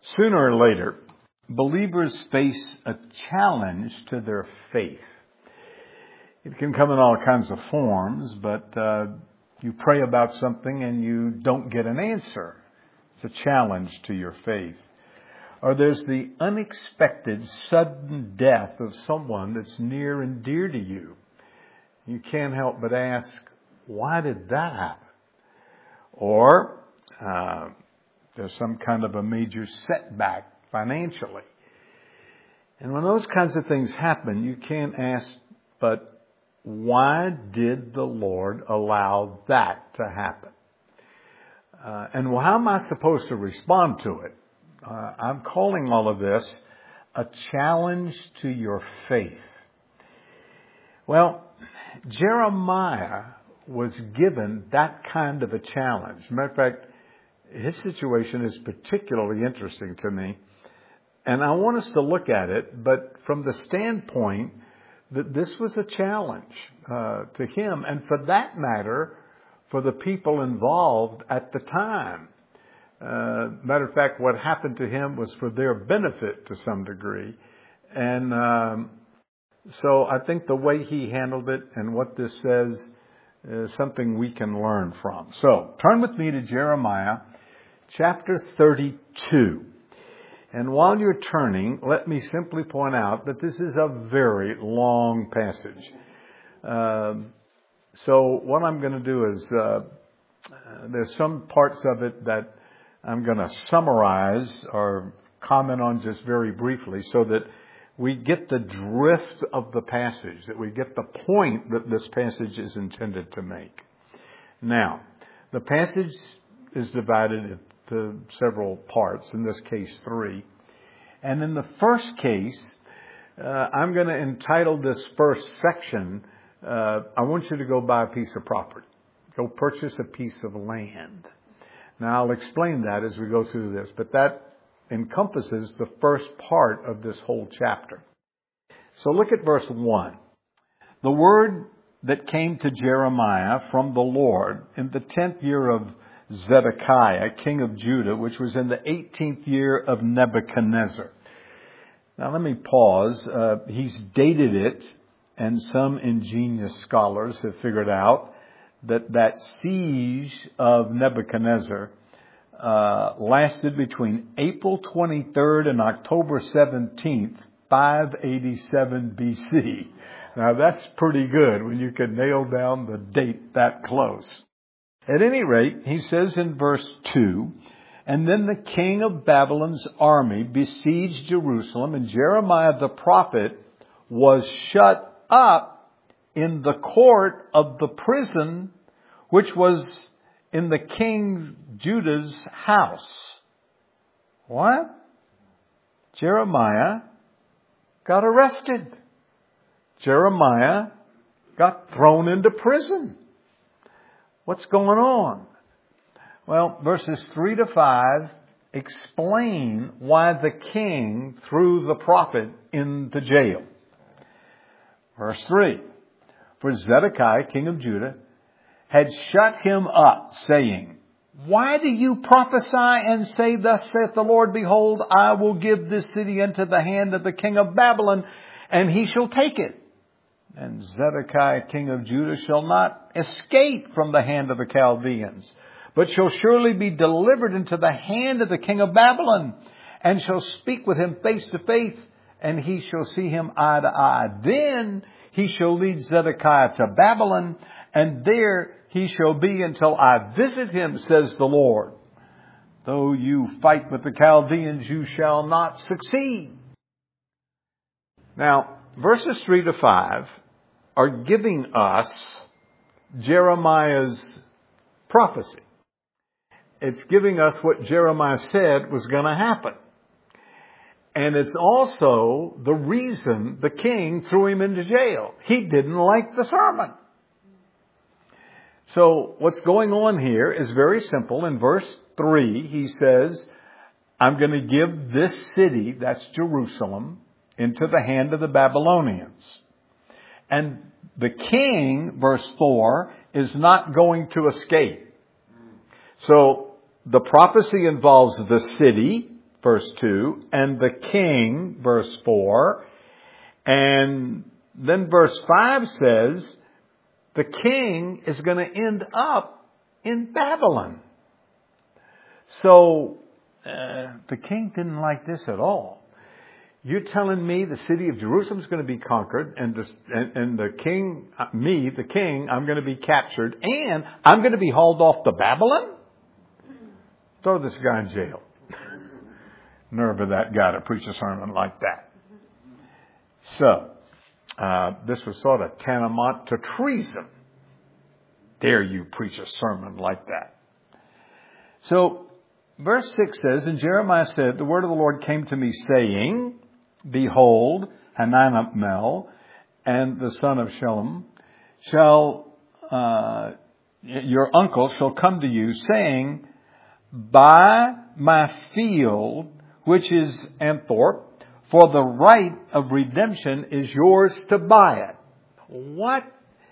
Sooner or later, believers face a challenge to their faith. It can come in all kinds of forms, but you pray about something and you don't get an answer. It's a challenge to your faith. Or there's the unexpected sudden death of someone that's near and dear to you. You can't help but ask, why did that happen? Or there's some kind of a major setback financially. And when those kinds of things happen, you can't ask, but why did the Lord allow that to happen? And how am I supposed to respond to it? I'm calling all of this a challenge to your faith. Well, Jeremiah was given that kind of a challenge. As a matter of fact, his situation is particularly interesting to me. And I want us to look at it, but from the standpoint that this was a challenge to him, and for that matter, for the people involved at the time. Matter of fact, what happened to him was for their benefit to some degree. And so I think the way he handled it and what this says is something we can learn from. So turn with me to Jeremiah chapter 32. And while you're turning, let me simply point out that this is a very long passage. So what I'm going to do is there's some parts of it that I'm going to summarize or comment on just very briefly so that we get the drift of the passage, that we get the point that this passage is intended to make. Now, the passage is divided into several parts, in this case 3. And in the first case, I'm going to entitle this first section, I want you to go buy a piece of property. Go purchase a piece of land. Now, I'll explain that as we go through this, but that encompasses the first part of this whole chapter. So look at verse 1. The word that came to Jeremiah from the Lord in the 10th year of Zedekiah, king of Judah, which was in the 18th year of Nebuchadnezzar. Now let me pause. He's dated it, and some ingenious scholars have figured out that siege of Nebuchadnezzar lasted between April 23rd and October 17th, 587 BC. Now that's pretty good when you can nail down the date that close. At any rate, he says in verse 2, and then the king of Babylon's army besieged Jerusalem, and Jeremiah the prophet was shut up in the court of the prison, which was in the king Judah's house. What? Jeremiah got arrested. Jeremiah got thrown into prison. What's going on? Well, verses 3 to 5 explain why the king threw the prophet into jail. Verse 3. For Zedekiah, king of Judah, had shut him up, saying, why do you prophesy and say, thus saith the Lord, behold, I will give this city into the hand of the king of Babylon, and he shall take it. And Zedekiah, king of Judah, shall not escape from the hand of the Chaldeans, but shall surely be delivered into the hand of the king of Babylon, and shall speak with him face to face, and he shall see him eye to eye. Then he shall lead Zedekiah to Babylon, and there he shall be until I visit him, says the Lord. Though you fight with the Chaldeans, you shall not succeed. Now, verses 3 to 5 are giving us Jeremiah's prophecy. It's giving us what Jeremiah said was going to happen. And it's also the reason the king threw him into jail. He didn't like the sermon. So what's going on here is very simple. In verse 3, he says, I'm going to give this city, that's Jerusalem, into the hand of the Babylonians. And the king, verse 4, is not going to escape. So the prophecy involves the city, verse 2, and the king, verse 4, and then verse 5 says the king is going to end up in Babylon. So the king didn't like this at all. You're telling me the city of Jerusalem is going to be conquered, and the king, me, the king, I'm going to be captured, and I'm going to be hauled off to Babylon? Throw this guy in jail. Nerve of that guy to preach a sermon like that. So, this was sort of tantamount to treason. Dare you preach a sermon like that? So, verse 6 says, and Jeremiah said, the word of the Lord came to me saying, behold, Hananiah and the son of Shallum your uncle shall come to you, saying, buy my field, which is Anthorp, for the right of redemption is yours to buy it. What?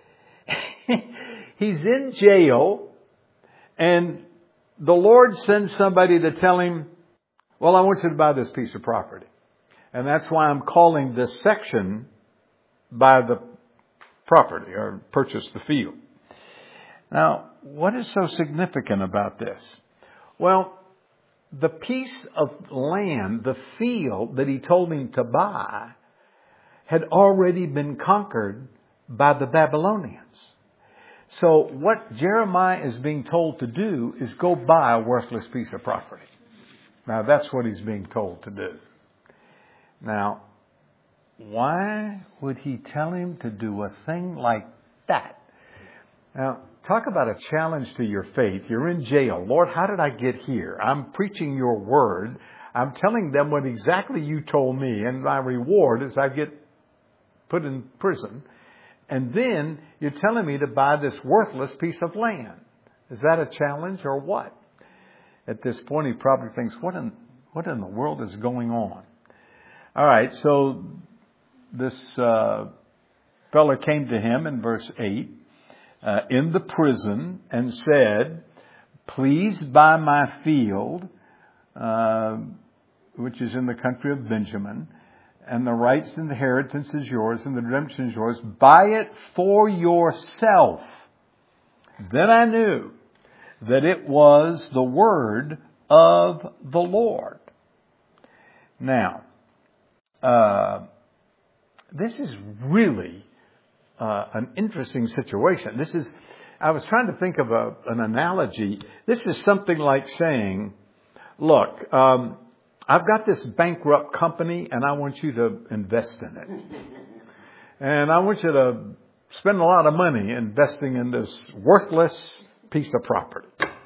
He's in jail, and the Lord sends somebody to tell him, well, I want you to buy this piece of property. And that's why I'm calling this section buy the property or purchase the field. Now, what is so significant about this? Well, the piece of land, the field that he told him to buy, had already been conquered by the Babylonians. So what Jeremiah is being told to do is go buy a worthless piece of property. Now, that's what he's being told to do. Now, why would he tell him to do a thing like that? Now, talk about a challenge to your faith. You're in jail. Lord, how did I get here? I'm preaching your word. I'm telling them what exactly you told me. And my reward is I get put in prison. And then you're telling me to buy this worthless piece of land. Is that a challenge or what? At this point, he probably thinks, what in the world is going on? All right, so this fellow came to him in verse 8 in the prison and said, please buy my field, which is in the country of Benjamin, and the rights and inheritance is yours, and the redemption is yours. Buy it for yourself. Then I knew that it was the word of the Lord. Now, this is really an interesting situation. I was trying to think of an analogy. This is something like saying, look, I've got this bankrupt company and I want you to invest in it. And I want you to spend a lot of money investing in this worthless piece of property.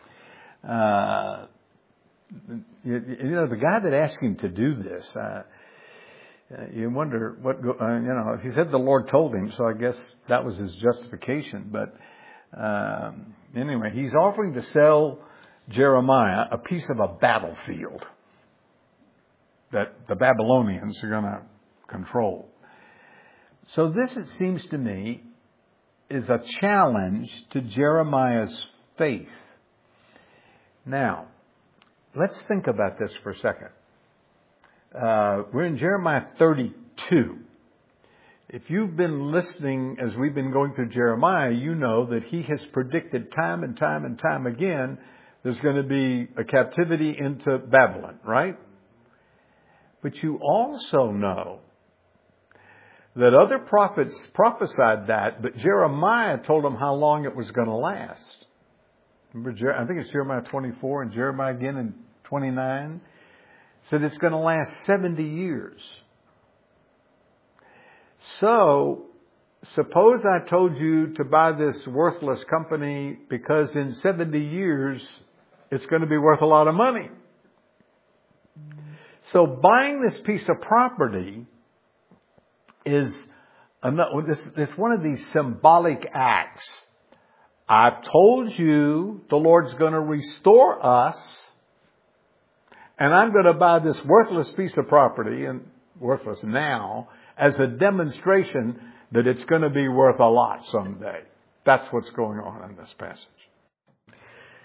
The guy that asked him to do this, you wonder he said the Lord told him, so I guess that was his justification. But anyway, he's offering to sell Jeremiah a piece of a battlefield that the Babylonians are going to control. So this, it seems to me, is a challenge to Jeremiah's faith. Now, let's think about this for a second. We're in Jeremiah 32. If you've been listening as we've been going through Jeremiah, you know that he has predicted time and time and time again there's going to be a captivity into Babylon, right? But you also know that other prophets prophesied that, but Jeremiah told them how long it was going to last. Remember, I think it's Jeremiah 24 and Jeremiah again in 29. Said it's going to last 70 years. So, suppose I told you to buy this worthless company because in 70 years it's going to be worth a lot of money. So buying this piece of property is it's one of these symbolic acts. I've told you the Lord's going to restore us, and I'm going to buy this worthless piece of property, and worthless now, as a demonstration that it's going to be worth a lot someday. That's what's going on in this passage.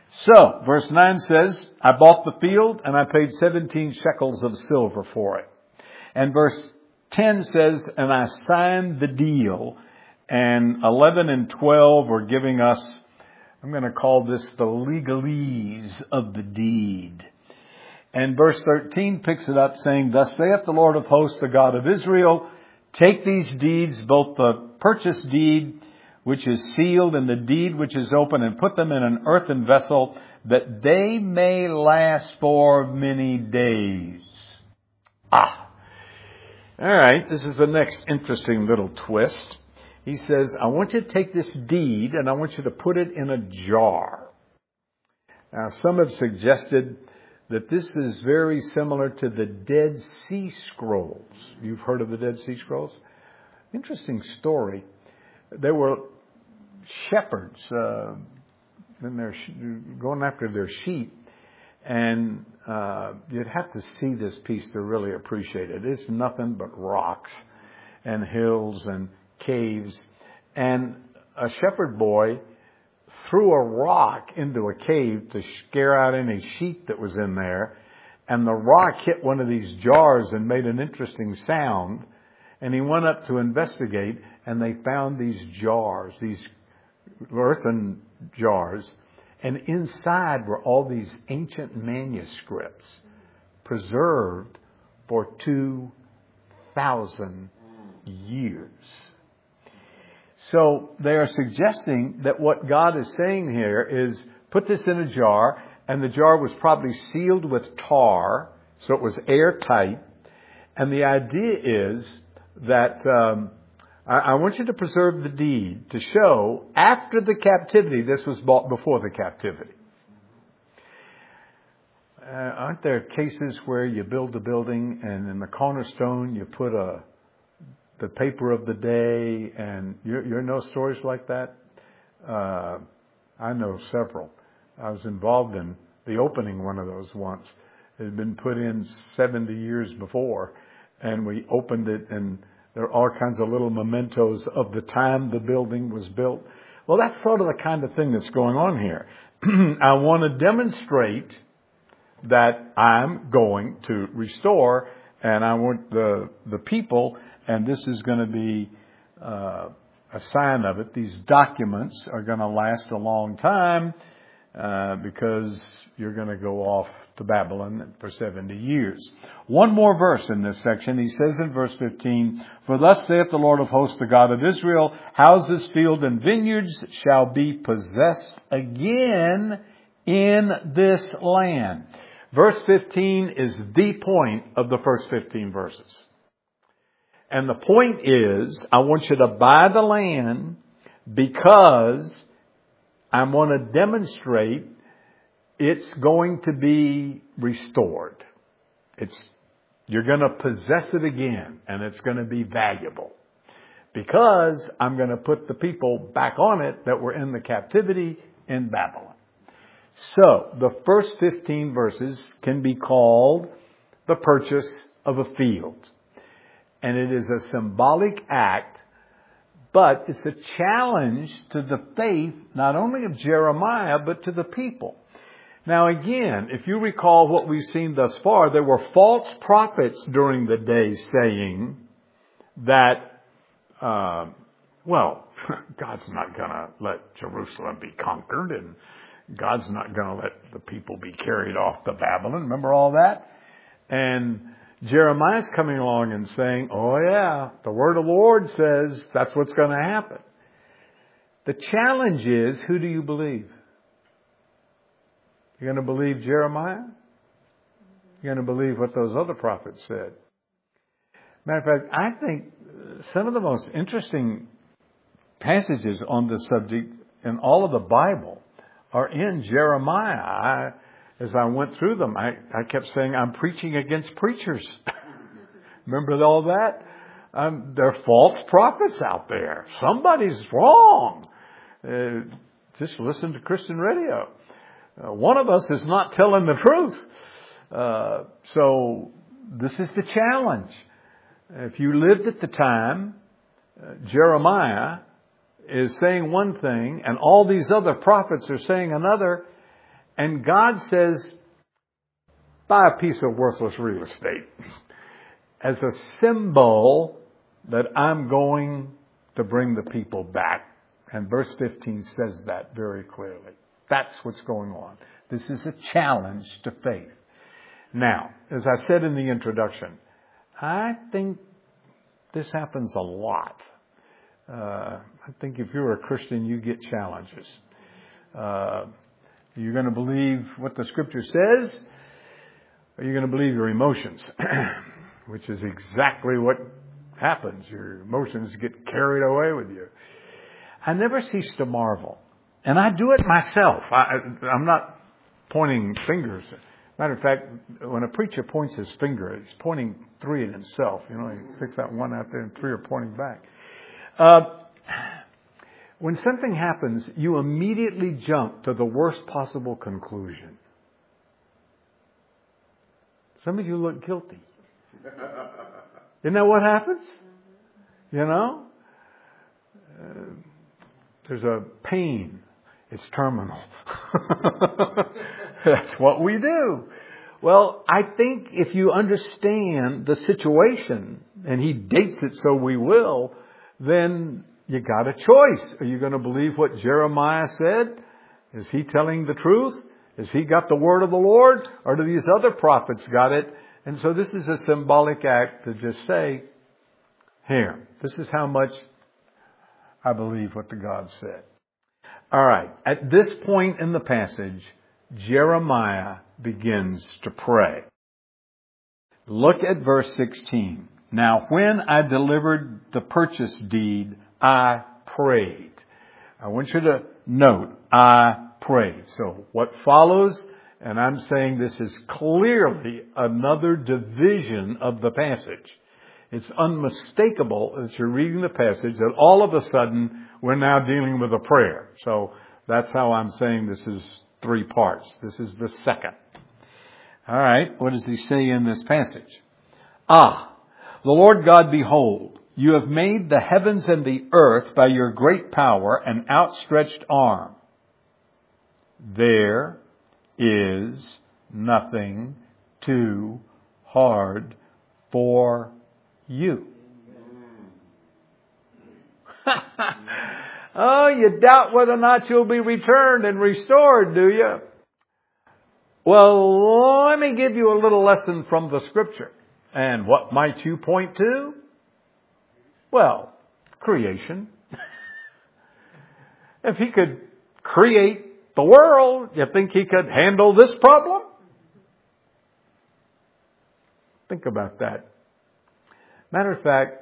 So, verse 9 says, I bought the field and I paid 17 shekels of silver for it. And verse 10 says, and I signed the deal. And 11 and 12 are giving us, I'm going to call this the legalese of the deed. And verse 13 picks it up saying, thus saith the Lord of hosts, the God of Israel, take these deeds, both the purchase deed, which is sealed, and the deed which is open, and put them in an earthen vessel, that they may last for many days. All right, this is the next interesting little twist. He says, I want you to take this deed and I want you to put it in a jar. Now, some have suggested that this is very similar to the Dead Sea Scrolls. You've heard of the Dead Sea Scrolls? Interesting story. They were shepherds and they're going after their sheep. And you'd have to see this piece to really appreciate it. It's nothing but rocks and hills and caves. And a shepherd boy threw a rock into a cave to scare out any sheep that was in there. And the rock hit one of these jars and made an interesting sound. And he went up to investigate, and they found these jars, these earthen jars. And inside were all these ancient manuscripts preserved for 2,000 years. So they are suggesting that what God is saying here is put this in a jar, and the jar was probably sealed with tar, so it was airtight. And the idea is that I want you to preserve the deed to show after the captivity, this was bought before the captivity. Aren't there cases where you build a building and in the cornerstone you put the paper of the day, and you know stories like that? I know several. I was involved in the opening one of those once. It had been put in 70 years before, and we opened it, and there are all kinds of little mementos of the time the building was built. Well, that's sort of the kind of thing that's going on here. I want to demonstrate that I'm going to restore, and I want the people, and this is going to be a sign of it. These documents are going to last a long time because you're going to go off to Babylon for 70 years. One more verse in this section. He says in verse 15, for thus saith the Lord of hosts, the God of Israel, houses, fields, and vineyards shall be possessed again in this land. Verse 15 is the point of the first 15 verses. And the point is, I want you to buy the land because I want to demonstrate it's going to be restored. You're going to possess it again, and it's going to be valuable. Because I'm going to put the people back on it that were in the captivity in Babylon. So, the first 15 verses can be called the purchase of a field. And it is a symbolic act, but it's a challenge to the faith, not only of Jeremiah, but to the people. Now again, if you recall what we've seen thus far, there were false prophets during the day saying that, God's not going to let Jerusalem be conquered, and God's not going to let the people be carried off to Babylon. Remember all that? And Jeremiah's coming along and saying, oh yeah, the word of the Lord says that's what's going to happen. The challenge is, who do you believe? You're going to believe Jeremiah? You're going to believe what those other prophets said? Matter of fact, I think some of the most interesting passages on this subject in all of the Bible are in Jeremiah. As I went through them, I kept saying, I'm preaching against preachers. Remember all that? There are false prophets out there. Somebody's wrong. Just listen to Christian radio. One of us is not telling the truth. So this is the challenge. If you lived at the time, Jeremiah is saying one thing and all these other prophets are saying another. And God says, buy a piece of worthless real estate as a symbol that I'm going to bring the people back. And verse 15 says that very clearly. That's what's going on. This is a challenge to faith. Now, as I said in the introduction, I think this happens a lot. I think if you're a Christian, you get challenges. You're going to believe what the Scripture says, or you're going to believe your emotions, which is exactly what happens. Your emotions get carried away with you. I never cease to marvel. And I do it myself. I'm not pointing fingers. Matter of fact, when a preacher points his finger, he's pointing three at himself. You know, he sticks out one out there and three are pointing back. When something happens, you immediately jump to the worst possible conclusion. Some of you look guilty. Isn't that what happens? You know? There's a pain. It's terminal. That's what we do. Well, I think if you understand the situation, and he dates it so we will, then you got a choice. Are you going to believe what Jeremiah said? Is he telling the truth? Has he got the word of the Lord? Or do these other prophets got it? And so this is a symbolic act to just say, here, this is how much I believe what the God said. All right. At this point in the passage, Jeremiah begins to pray. Look at verse 16. Now, when I delivered the purchase deed, I prayed. I want you to note, I prayed. So what follows, and I'm saying this is clearly another division of the passage. It's unmistakable as you're reading the passage that all of a sudden we're now dealing with a prayer. So that's how I'm saying this is three parts. This is the second. All right. What does he say in this passage? The Lord God, behold, you have made the heavens and the earth by your great power and outstretched arm. There is nothing too hard for you. Oh, you doubt whether or not you'll be returned and restored, do you? Well, let me give you a little lesson from the Scripture. And what might you point to? Well, creation. If he could create the world, you think he could handle this problem? Think about that. Matter of fact,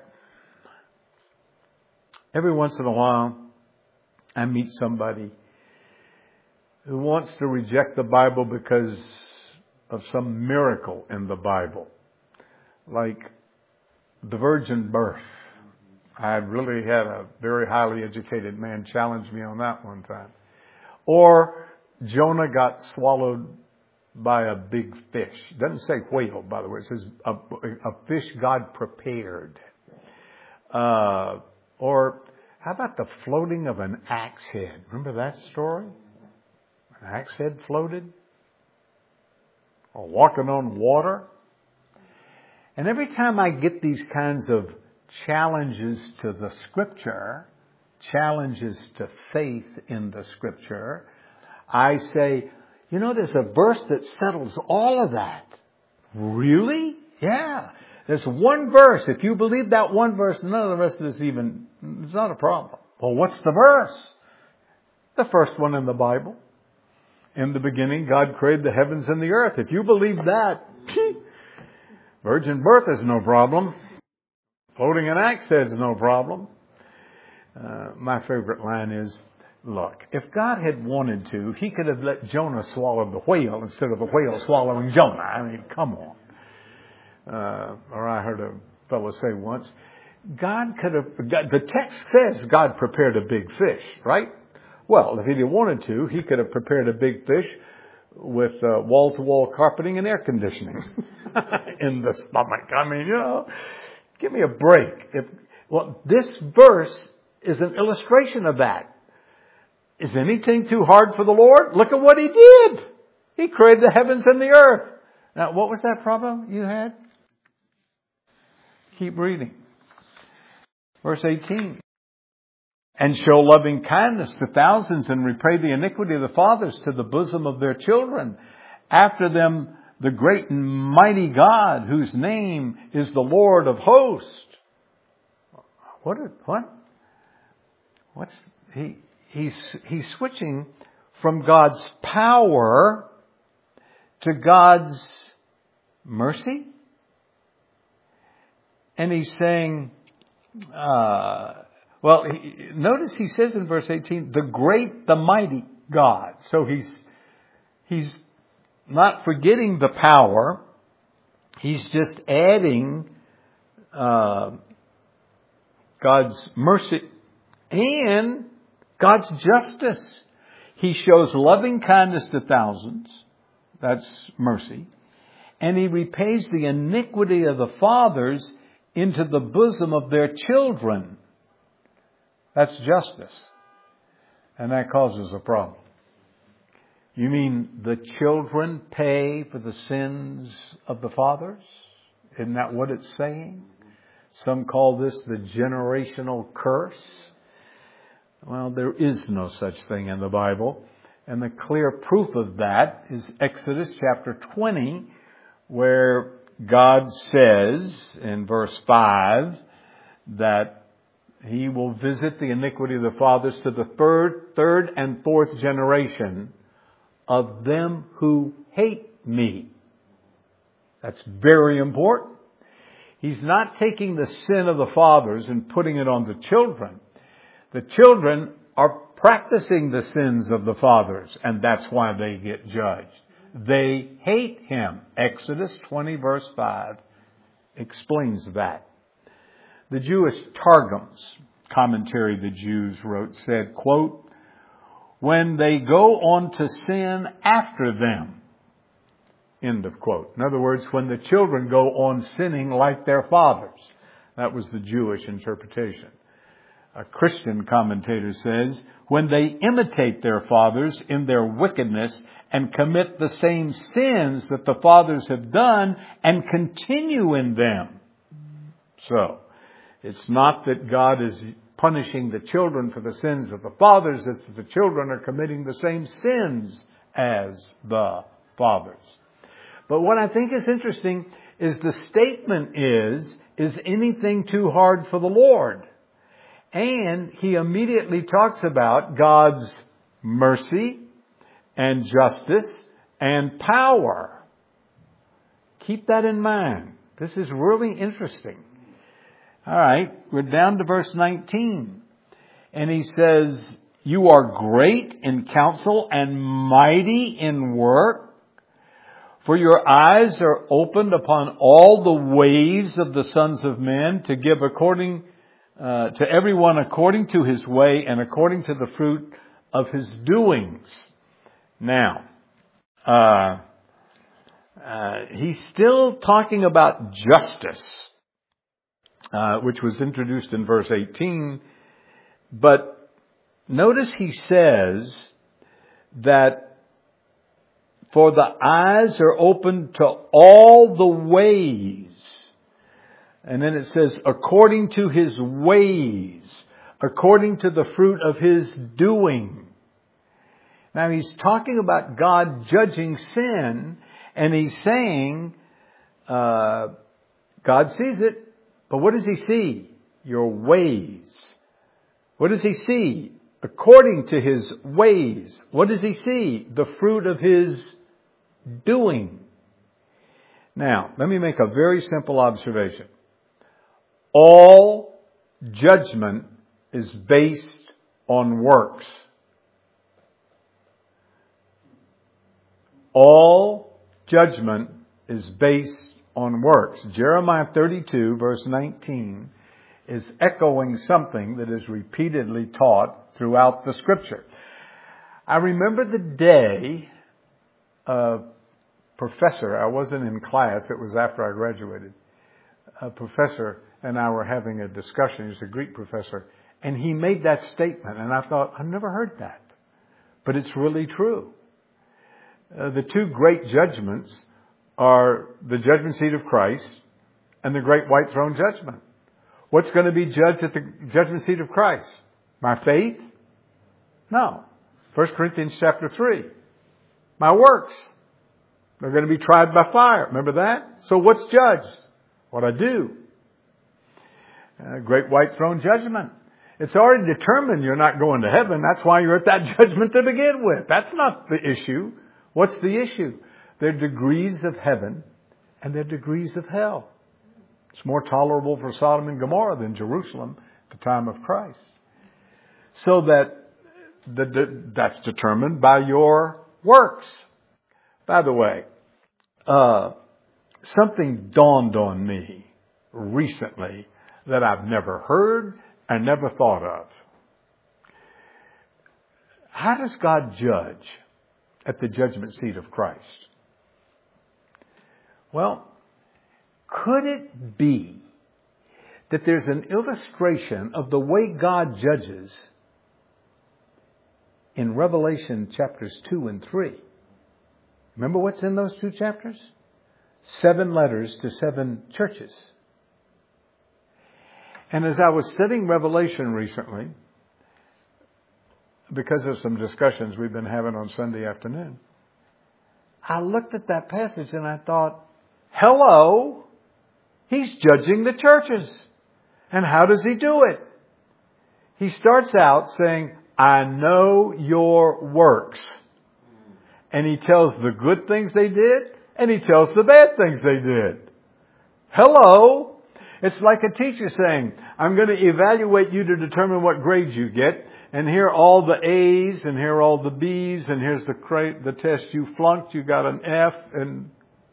every once in a while, I meet somebody who wants to reject the Bible because of some miracle in the Bible. Like the virgin birth. I really had a very highly educated man challenge me on that one time. Or Jonah got swallowed by a big fish. It doesn't say whale, by the way. It says a fish God prepared. Or how about the floating of an axe head? Remember that story? An axe head floated? Or walking on water? And every time I get these kinds of challenges to the Scripture, challenges to faith in the Scripture, I say, you know, there's a verse that settles all of that. Really? Yeah. There's one verse. If you believe that one verse, none of the rest is even, it's not a problem. Well, what's the verse? The first one in the Bible. In the beginning, God created the heavens and the earth. If you believe that, virgin birth is no problem. Floating an axe head is no problem. My favorite line is, look, if God had wanted to, he could have let Jonah swallow the whale instead of the whale swallowing Jonah. I mean, come on. Or I heard a fellow say once, the text says God prepared a big fish, right? Well, if he wanted to, he could have prepared a big fish with wall-to-wall carpeting and air conditioning in the stomach. I mean, you know, give me a break. This verse is an illustration of that. Is anything too hard for the Lord? Look at what he did. He created the heavens and the earth. Now, what was that problem you had? Keep reading. Verse 18. And show loving kindness to thousands and repay the iniquity of the fathers to the bosom of their children. After them, the great and mighty God, whose name is the Lord of hosts. He's switching from God's power to God's mercy. And he's saying, notice he says in verse 18, the great, the mighty God. So he's not forgetting the power. He's just adding God's mercy and God's justice. He shows loving kindness to thousands. That's mercy. And he repays the iniquity of the fathers into the bosom of their children. That's justice. And that causes a problem. You mean the children pay for the sins of the fathers? Isn't that what it's saying? Some call this the generational curse. Well, there is no such thing in the Bible. And the clear proof of that is Exodus chapter 20, where God says in verse 5 that He will visit the iniquity of the fathers to the third and fourth generation of them who hate me. That's very important. He's not taking the sin of the fathers and putting it on the children. The children are practicing the sins of the fathers, and that's why they get judged. They hate Him. Exodus 20 verse 5 explains that. The Jewish Targums, commentary the Jews wrote, said, quote, when they go on to sin after them. End of quote. In other words, when the children go on sinning like their fathers. That was the Jewish interpretation. A Christian commentator says, when they imitate their fathers in their wickedness and commit the same sins that the fathers have done and continue in them. So, it's not that God is punishing the children for the sins of the fathers, it's that the children are committing the same sins as the fathers. But what I think is interesting is the statement is anything too hard for the Lord? And he immediately talks about God's mercy and justice and power. Keep that in mind. This is really interesting. All right, we're down to verse 19. And he says, you are great in counsel and mighty in work. For your eyes are opened upon all the ways of the sons of men to give according to everyone according to his way and according to the fruit of his doings. Now, he's still talking about justice, which was introduced in verse 18. But notice he says that for the eyes are open to all the ways. And then it says, according to his ways, according to the fruit of his doing. Now he's talking about God judging sin, and he's saying, God sees it, but what does he see? Your ways. What does he see? According to his ways. What does he see? The fruit of his doing. Now, let me make a very simple observation. All judgment is based on works. All judgment is based on works. Jeremiah 32 verse 19 is echoing something that is repeatedly taught throughout the Scripture. I remember the day a professor, I wasn't in class, it was after I graduated, a professor and I were having a discussion. He's a Greek professor, and he made that statement, and I thought, I've never heard that. But it's really true. the two great judgments are the judgment seat of Christ and the great white throne judgment. What's going to be judged at the judgment seat of Christ? My faith? No. 1 Corinthians chapter 3. My works. They're going to be tried by fire. Remember that? So what's judged? What I do. Great white throne judgment. It's already determined you're not going to heaven. That's why you're at that judgment to begin with. That's not the issue. What's the issue? There are degrees of heaven and there are degrees of hell. It's more tolerable for Sodom and Gomorrah than Jerusalem at the time of Christ. So that's determined by your works. By the way, something dawned on me recently that I've never heard and never thought of. How does God judge at the judgment seat of Christ? Well, could it be that there's an illustration of the way God judges in Revelation chapters 2 and 3? Remember what's in those two chapters? 7 letters to 7 churches. And as I was studying Revelation recently, because of some discussions we've been having on Sunday afternoon, I looked at that passage and I thought, hello, he's judging the churches. And how does he do it? He starts out saying, I know your works. And he tells the good things they did, and he tells the bad things they did. Hello. It's like a teacher saying, I'm going to evaluate you to determine what grades you get. And here are all the A's, and here are all the B's, and here's the test you flunked. You got an F. And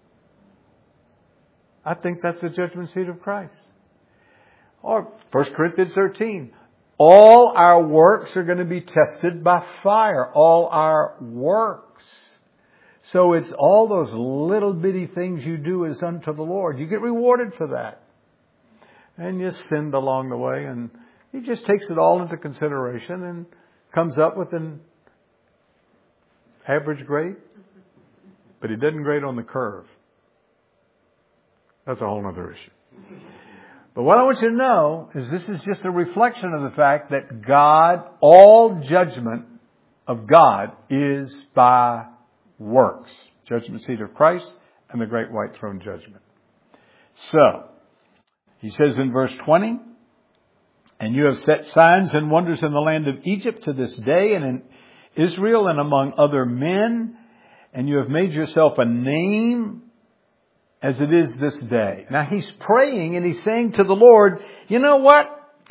I think that's the judgment seat of Christ. Or 1 Corinthians 13. All our works are going to be tested by fire. All our works. So it's all those little bitty things you do as unto the Lord. You get rewarded for that. And you sinned along the way, and he just takes it all into consideration and comes up with an average grade. But he doesn't grade on the curve. That's a whole other issue. But what I want you to know is this is just a reflection of the fact that God, all judgment of God is by works. Judgment seat of Christ and the great white throne judgment. So, he says in verse 20, and you have set signs and wonders in the land of Egypt to this day, and in Israel and among other men, and you have made yourself a name as it is this day. Now he's praying and he's saying to the Lord, you know what?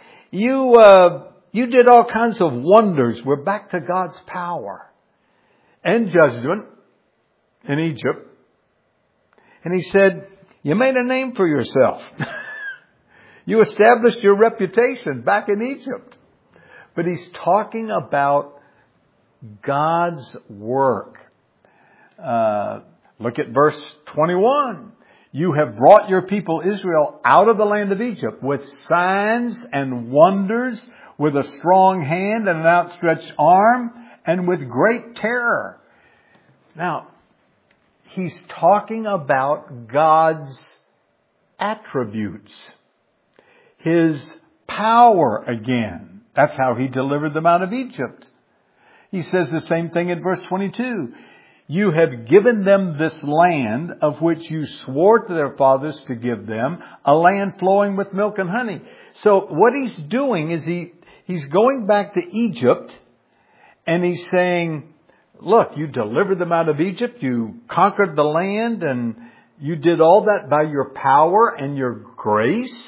You did all kinds of wonders. We're back to God's power and judgment in Egypt. And he said, you made a name for yourself. You established your reputation back in Egypt. But he's talking about God's work. Look at verse 21. You have brought your people Israel out of the land of Egypt with signs and wonders, with a strong hand and an outstretched arm, and with great terror. Now, he's talking about God's attributes. His power again. That's how he delivered them out of Egypt. He says the same thing in verse 22. You have given them this land of which you swore to their fathers to give them, a land flowing with milk and honey. So what he's doing is he's going back to Egypt and he's saying, look, you delivered them out of Egypt, you conquered the land, and you did all that by your power and your grace.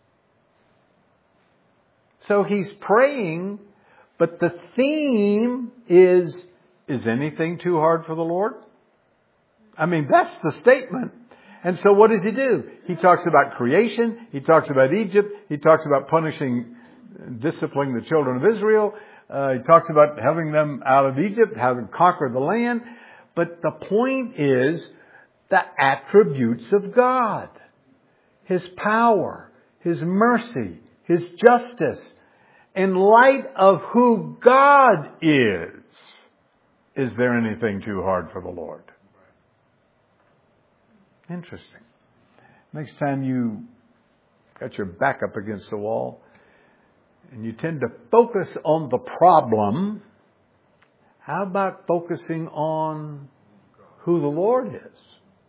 So he's praying, but the theme is anything too hard for the Lord? I mean, that's the statement. And so what does he do? He talks about creation. He talks about Egypt. He talks about punishing, disciplining the children of Israel. He talks about having them out of Egypt, having conquered the land. But the point is the attributes of God. His power, His mercy, His justice. In light of who God is there anything too hard for the Lord? Interesting. Next time you got your back up against the wall and you tend to focus on the problem, how about focusing on who the Lord is?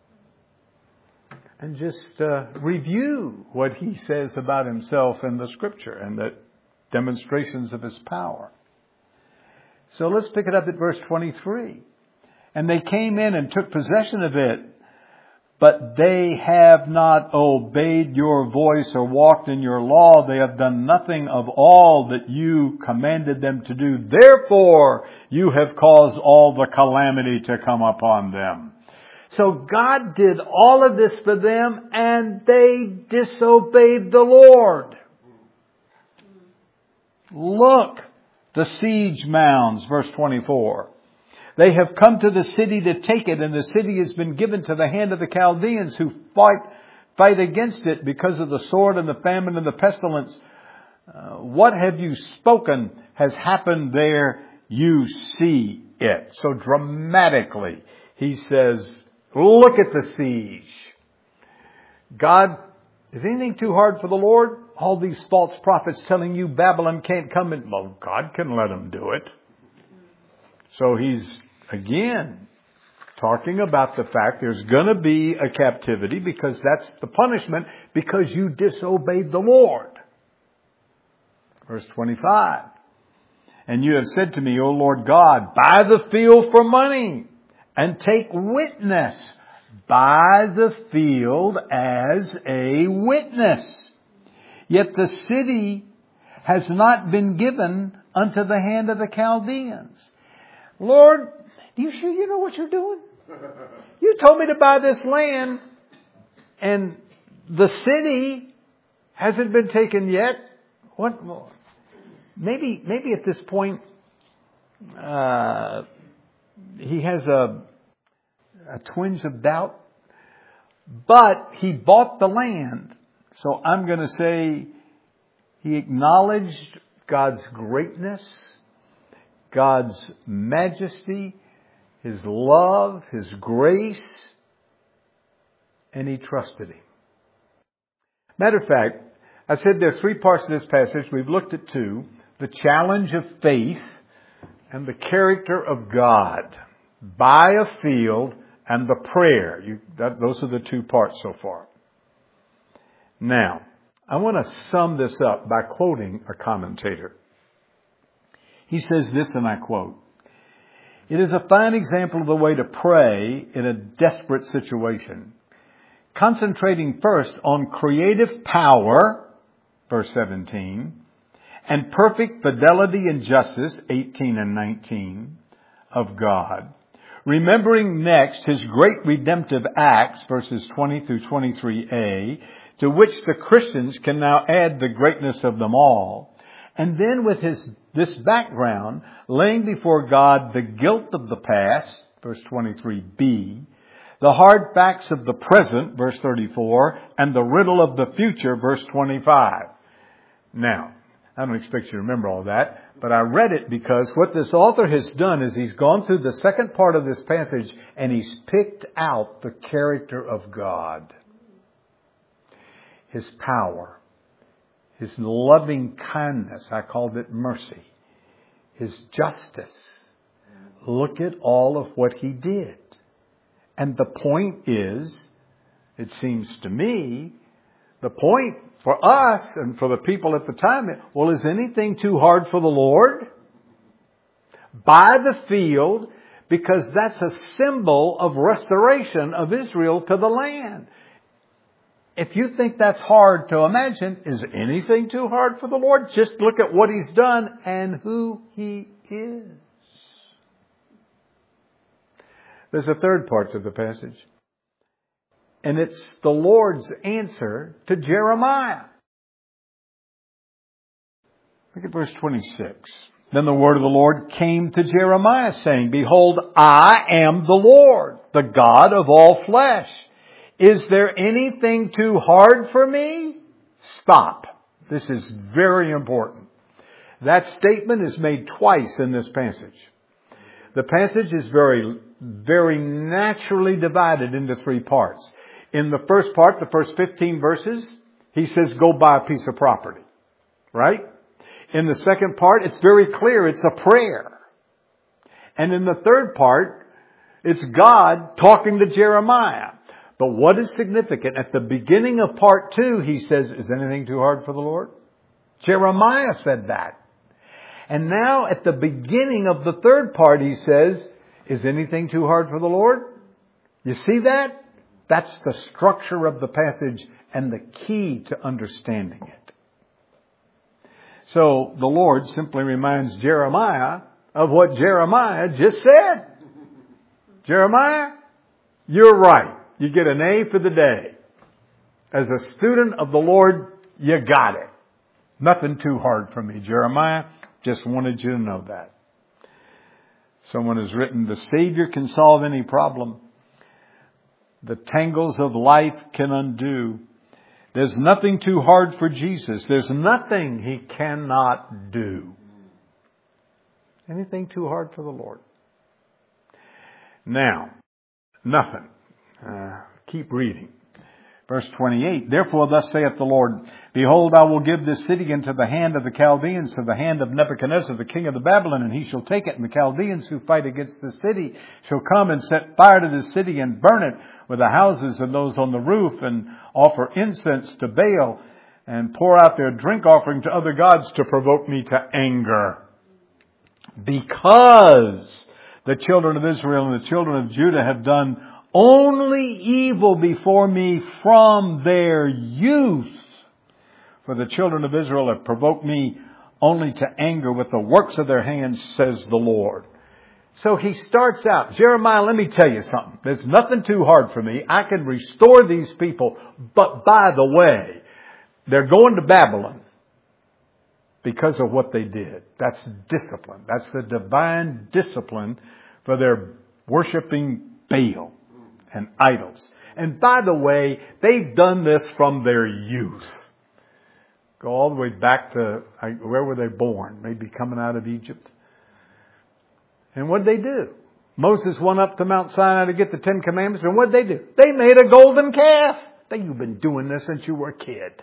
And just review what He says about Himself in the Scripture and the demonstrations of His power. So let's pick it up at verse 23. And they came in and took possession of it, but they have not obeyed your voice or walked in your law. They have done nothing of all that you commanded them to do. Therefore, you have caused all the calamity to come upon them. So God did all of this for them, and they disobeyed the Lord. Look, the siege mounds, verse 24. They have come to the city to take it, and the city has been given to the hand of the Chaldeans who fight against it because of the sword and the famine and the pestilence. What have you spoken has happened there. You see it. So dramatically, he says, look at the siege. God, is anything too hard for the Lord? All these false prophets telling you Babylon can't come in. Well, God can let them do it. So he's, again, talking about the fact there's going to be a captivity because that's the punishment because you disobeyed the Lord. Verse 25. And you have said to me, O Lord God, buy the field for money and take witness. Buy the field as a witness. Yet the city has not been given unto the hand of the Chaldeans. Lord, are you sure you know what you're doing? You told me to buy this land and the city hasn't been taken yet. What more? Maybe at this point, he has a twinge of doubt, but he bought the land. So I'm going to say he acknowledged God's greatness, God's majesty, His love, His grace, and he trusted Him. Matter of fact, I said there are three parts of this passage. We've looked at two. The challenge of faith and the character of God. Buy a field and the prayer. Those are the two parts so far. Now, I want to sum this up by quoting a commentator. He says this, and I quote, "It is a fine example of the way to pray in a desperate situation. Concentrating first on creative power, verse 17, and perfect fidelity and justice, 18 and 19, of God. Remembering next His great redemptive acts, verses 20 through 23a, to which the Christians can now add the greatness of them all. And then with this background, laying before God the guilt of the past, verse 23b, the hard facts of the present, verse 34, and the riddle of the future, verse 25. Now, I don't expect you to remember all that, but I read it because what this author has done is he's gone through the second part of this passage and he's picked out the character of God. His power, His loving kindness, I called it mercy, His justice. Look at all of what He did. And the point is, it seems to me, the point for us and for the people at the time, well, is anything too hard for the Lord? Buy the field because that's a symbol of restoration of Israel to the land. If you think that's hard to imagine, is anything too hard for the Lord? Just look at what He's done and who He is. There's a third part to the passage. And it's the Lord's answer to Jeremiah. Look at verse 26. Then the word of the Lord came to Jeremiah, saying, Behold, I am the Lord, the God of all flesh. Is there anything too hard for me? Stop. This is very important. That statement is made twice in this passage. The passage is very naturally divided into three parts. In the first part, the first 15 verses, He says, go buy a piece of property. Right? In the second part, it's very clear. It's a prayer. And in the third part, it's God talking to Jeremiah. But what is significant, at the beginning of part 2, He says, is anything too hard for the Lord? Jeremiah said that. And now at the beginning of the third part, He says, is anything too hard for the Lord? You see that? That's the structure of the passage and the key to understanding it. So the Lord simply reminds Jeremiah of what Jeremiah just said. Jeremiah, you're right. You get an A for the day. As a student of the Lord, you got it. Nothing too hard for me, Jeremiah. Just wanted you to know that. Someone has written, the Savior can solve any problem. The tangles of life can undo. There's nothing too hard for Jesus. There's nothing He cannot do. Anything too hard for the Lord? Now, nothing. Keep reading. Verse 28, therefore thus saith the Lord, behold, I will give this city into the hand of the Chaldeans, to the hand of Nebuchadnezzar, the king of the Babylon, and he shall take it. And the Chaldeans who fight against the city shall come and set fire to the city and burn it with the houses and those on the roof, and offer incense to Baal, and pour out their drink offering to other gods to provoke me to anger. Because the children of Israel and the children of Judah have done only evil before me from their youth. For the children of Israel have provoked me only to anger with the works of their hands, says the Lord. So He starts out, Jeremiah, let me tell you something. There's nothing too hard for me. I can restore these people. But by the way, they're going to Babylon because of what they did. That's discipline. That's the divine discipline for their worshiping Baal and idols. And by the way, they've done this from their youth. Go all the way back to, where were they born? Maybe coming out of Egypt. And what'd they do? Moses went up to Mount Sinai to get the 10 Commandments. And what'd they do? They made a golden calf. You've been doing this since you were a kid.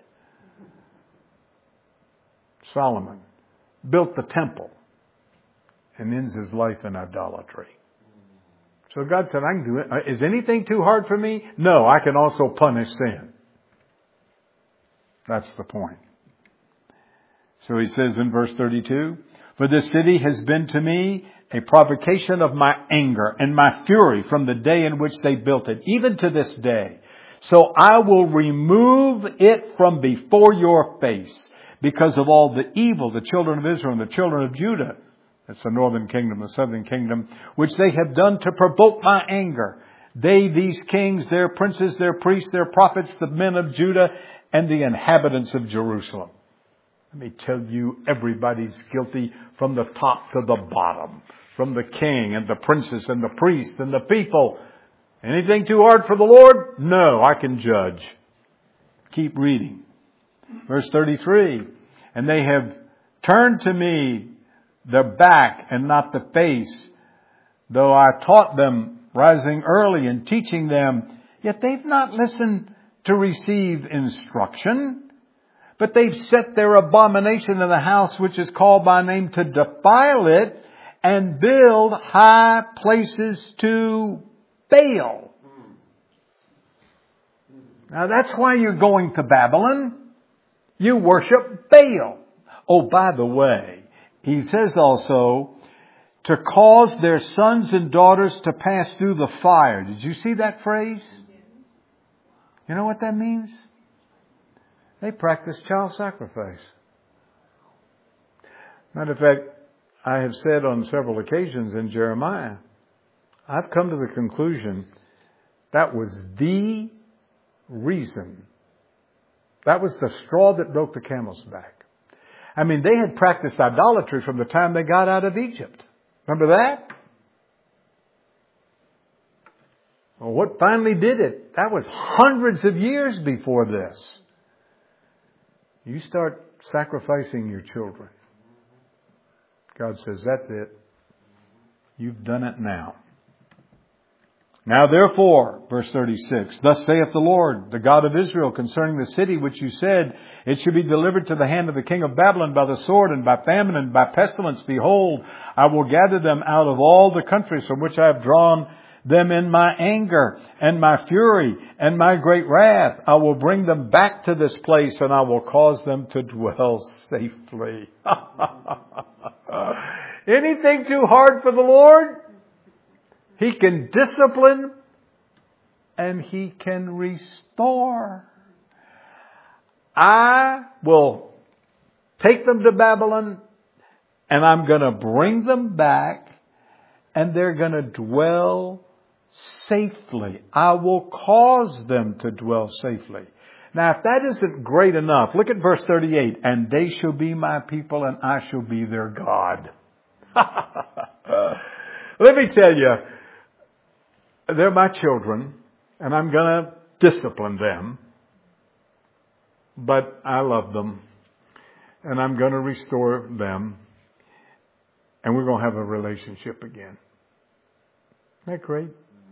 Solomon built the temple and ends his life in idolatry. So God said, I can do it. Is anything too hard for me? No, I can also punish sin. That's the point. So He says in verse 32, for this city has been to me a provocation of my anger and my fury from the day in which they built it, even to this day. So I will remove it from before your face because of all the evil the children of Israel and the children of Judah, that's the northern kingdom, the southern kingdom, which they have done to provoke my anger. They, these kings, their princes, their priests, their prophets, the men of Judah, and the inhabitants of Jerusalem. Let me tell you, everybody's guilty from the top to the bottom. From the king and the princes and the priests and the people. Anything too hard for the Lord? No, I can judge. Keep reading. Verse 33. And they have turned to me their back and not the face, though I taught them rising early and teaching them, yet they've not listened to receive instruction, but they've set their abomination in the house which is called by name to defile it and build high places to Baal. Now that's why you're going to Babylon. You worship Baal. Oh, by the way, He says also to cause their sons and daughters to pass through the fire. Did you see that phrase? You know what that means? They practice child sacrifice. Matter of fact, I have said on several occasions in Jeremiah, I've come to the conclusion that was the reason. That was the straw that broke the camel's back. I mean, they had practiced idolatry from the time they got out of Egypt. Remember that? Well, what finally did it? That was hundreds of years before this. You start sacrificing your children. God says, that's it. You've done it now. Now therefore, verse 36, thus saith the Lord, the God of Israel, concerning the city which you said, it should be delivered to the hand of the king of Babylon by the sword and by famine and by pestilence. Behold, I will gather them out of all the countries from which I have drawn them in my anger and my fury and my great wrath. I will bring them back to this place and I will cause them to dwell safely. Anything too hard for the Lord? He can discipline and He can restore. I will take them to Babylon and I'm going to bring them back and they're going to dwell safely. I will cause them to dwell safely. Now, if that isn't great enough, look at verse 38. And they shall be my people and I shall be their God. Let me tell you, they're my children and I'm going to discipline them. But I love them and I'm going to restore them and we're going to have a relationship again. Isn't that great?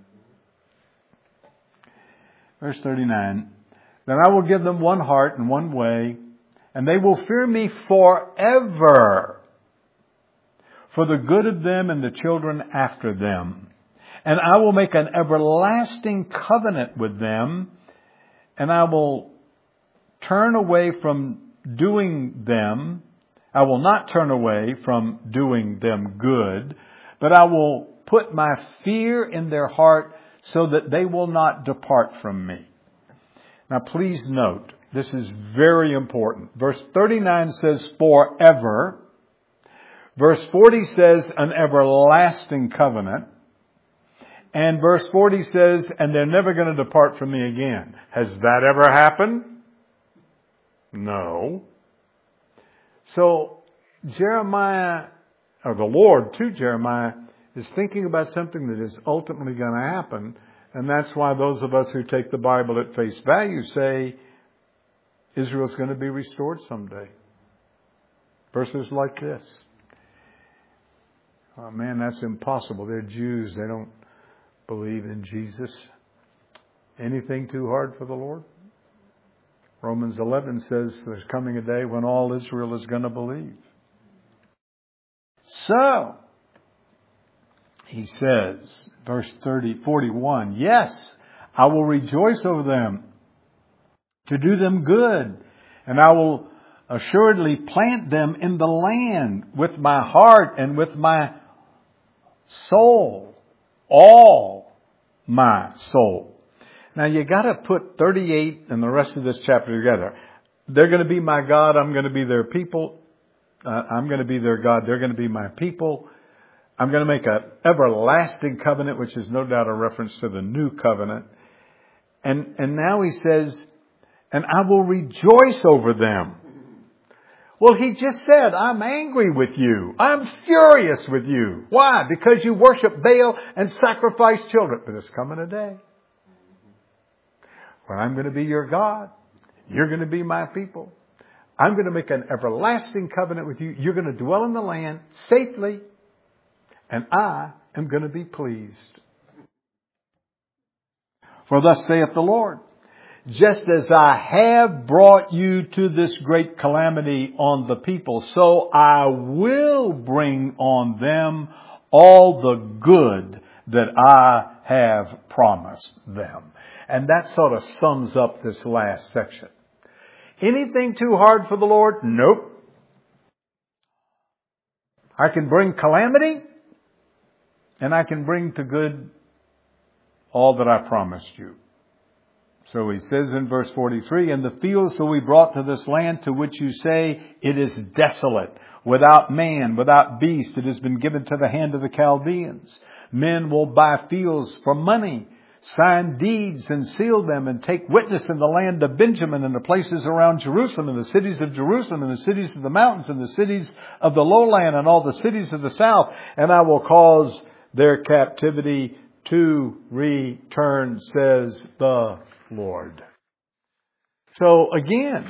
Verse 39. Then I will give them one heart and one way, and they will fear me forever for the good of them and the children after them. And I will make an everlasting covenant with them, and I will turn away from doing them. I will not turn away from doing them good, but I will put my fear in their heart so that they will not depart from me. Now please note, this is very important. Verse 39 says forever. Verse 40 says an everlasting covenant. And verse 40 says, and they're never going to depart from me again. Has that ever happened? No. So Jeremiah, or the Lord to Jeremiah, is thinking about something that is ultimately going to happen. And that's why those of us who take the Bible at face value say Israel's going to be restored someday. Verses like this. Oh man, that's impossible. They're Jews. They don't believe in Jesus. Anything too hard for the Lord? Romans 11 says there's coming a day when all Israel is going to believe. So, he says, verse 41, yes, I will rejoice over them to do them good, and I will assuredly plant them in the land with my heart and with my soul, all my soul. Now you got to put 38 and the rest of this chapter together. They're going to be my God. I'm going to be their people. I'm going to be their God. They're going to be my people. I'm going to make an everlasting covenant, which is no doubt a reference to the new covenant. And now he says, and I will rejoice over them. Well, he just said, I'm angry with you. I'm furious with you. Why? Because you worship Baal and sacrifice children. But there's coming a day when I'm going to be your God. You're going to be my people. I'm going to make an everlasting covenant with you. You're going to dwell in the land safely. And I am going to be pleased. For thus saith the Lord, just as I have brought you to this great calamity on the people, so I will bring on them all the good that I have promised them. And that sort of sums up this last section. Anything too hard for the Lord? Nope. I can bring calamity, and I can bring to good all that I promised you. So he says in verse 43, and the fields that we brought to this land to which you say it is desolate, without man, without beast, it has been given to the hand of the Chaldeans. Men will buy fields for money, sign deeds and seal them, and take witness in the land of Benjamin and the places around Jerusalem, and the cities of Jerusalem, and the cities of the mountains, and the cities of the lowland, and all the cities of the south. And I will cause their captivity to return, says the Lord. So again,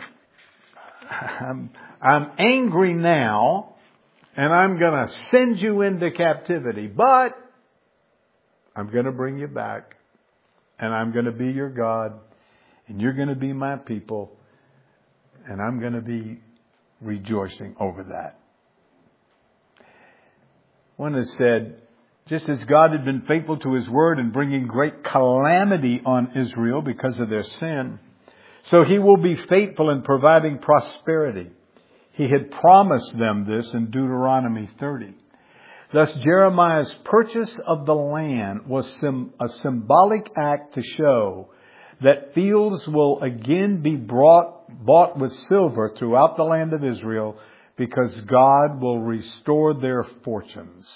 I'm angry now, and I'm going to send you into captivity, but I'm going to bring you back, and I'm going to be your God, and you're going to be my people, and I'm going to be rejoicing over that. One has said, just as God had been faithful to His word in bringing great calamity on Israel because of their sin, so He will be faithful in providing prosperity. He had promised them this in Deuteronomy 30. Thus, Jeremiah's purchase of the land was a symbolic act to show that fields will again be bought with silver throughout the land of Israel, because God will restore their fortunes.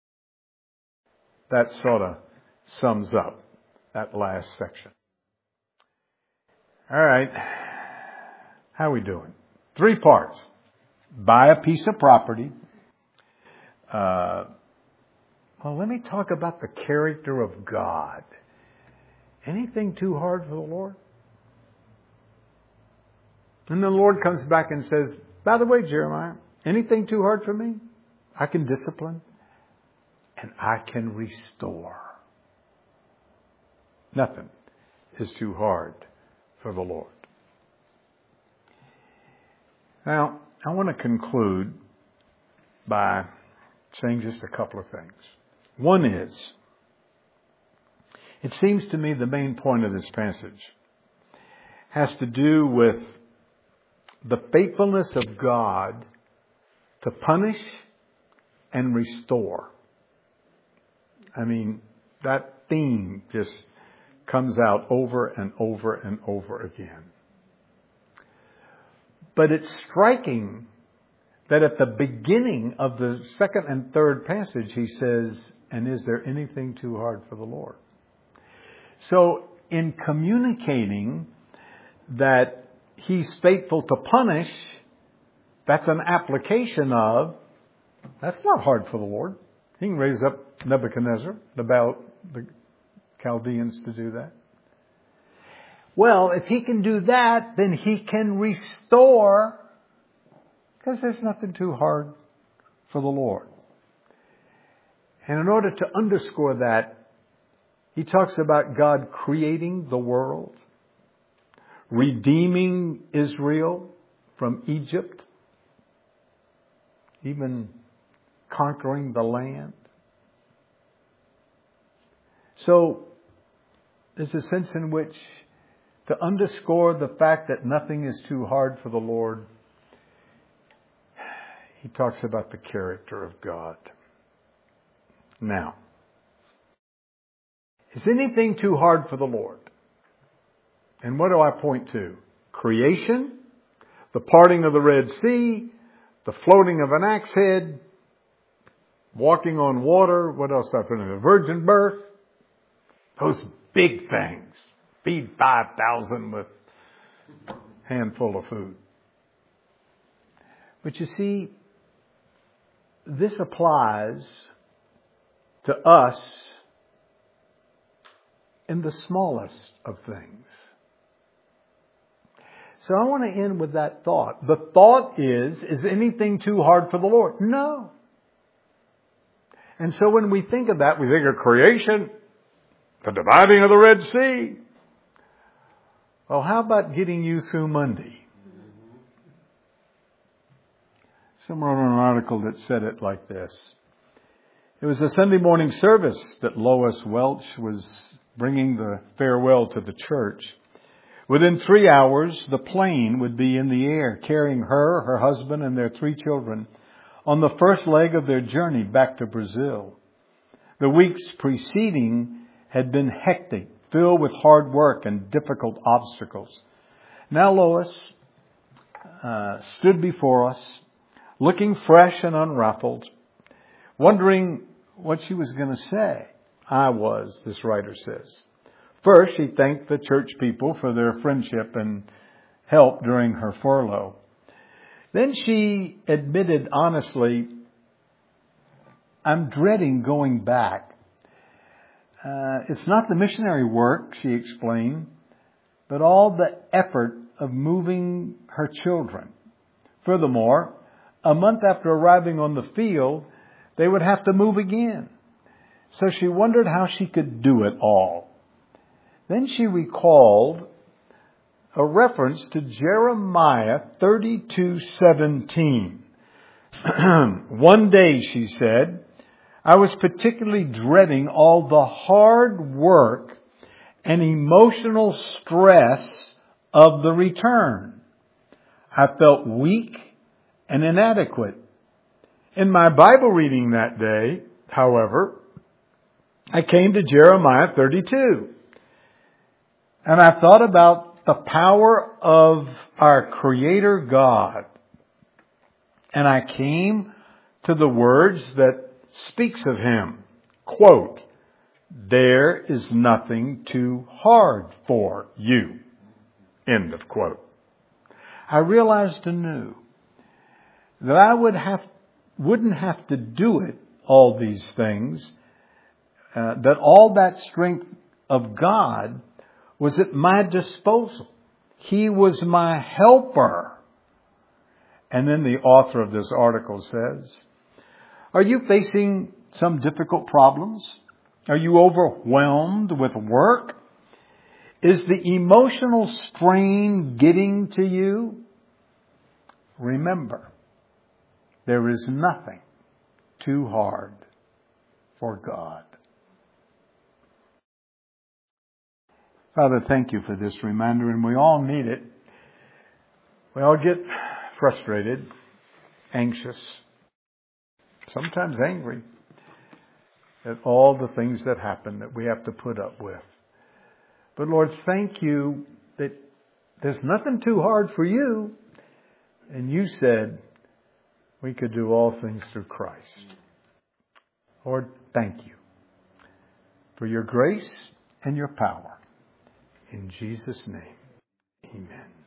That sort of sums up that last section. All right. How are we doing? 3 parts. Buy a piece of property. Well, let me talk about the character of God. Anything too hard for the Lord? And the Lord comes back and says, by the way, Jeremiah, anything too hard for me? I can discipline and I can restore. Nothing is too hard for the Lord. Now, I want to conclude by saying just a couple of things. One is, it seems to me the main point of this passage has to do with the faithfulness of God to punish and restore. I mean, that theme just comes out over and over and over again. But it's striking that at the beginning of the second and third passage, he says, and is there anything too hard for the Lord? So in communicating that He's faithful to punish, that's an application of, that's not hard for the Lord. He can raise up Nebuchadnezzar, about the Chaldeans, to do that. Well, if He can do that, then He can restore, because there's nothing too hard for the Lord. And in order to underscore that, He talks about God creating the world, redeeming Israel from Egypt, even conquering the land. So there's a sense in which, to underscore the fact that nothing is too hard for the Lord, he talks about the character of God. Now, is anything too hard for the Lord? And what do I point to? Creation, the parting of the Red Sea, the floating of an axe head, walking on water. What else did I put in? The virgin birth. Those big things. Feed 5,000 with a handful of food. But you see, this applies to us in the smallest of things. So I want to end with that thought. The thought is anything too hard for the Lord? No. And so when we think of that, we think of creation, the dividing of the Red Sea. Well, how about getting you through Monday? Someone wrote an article that said it like this. It was a Sunday morning service that Lois Welch was bringing the farewell to the church. Within 3 hours, the plane would be in the air, carrying her, her husband, and their 3 children on the first leg of their journey back to Brazil. The weeks preceding had been hectic, filled with hard work and difficult obstacles. Now Lois stood before us, looking fresh and unruffled, wondering what she was going to say. I was, this writer says. First, she thanked the church people for their friendship and help during her furlough. Then she admitted honestly, I'm dreading going back. It's not the missionary work, she explained, but all the effort of moving her children. Furthermore, a month after arriving on the field, they would have to move again. So she wondered how she could do it all. Then she recalled a reference to Jeremiah 32:17. One day, she said, I was particularly dreading all the hard work and emotional stress of the return. I felt weak and inadequate. In my Bible reading that day, however, I came to Jeremiah 32. And I thought about the power of our Creator God. And I came to the words that speaks of Him. Quote, there is nothing too hard for you. End of quote. I realized anew that I wouldn't have to do it, all these things, that all that strength of God was at my disposal. He was my helper. And then the author of this article says, are you facing some difficult problems? Are you overwhelmed with work? Is the emotional strain getting to you? Remember, there is nothing too hard for God. Father, thank you for this reminder, and we all need it. We all get frustrated, anxious, sometimes angry at all the things that happen that we have to put up with. But Lord, thank you that there's nothing too hard for you. And you said we could do all things through Christ. Lord, thank you for your grace and your power. In Jesus' name, amen.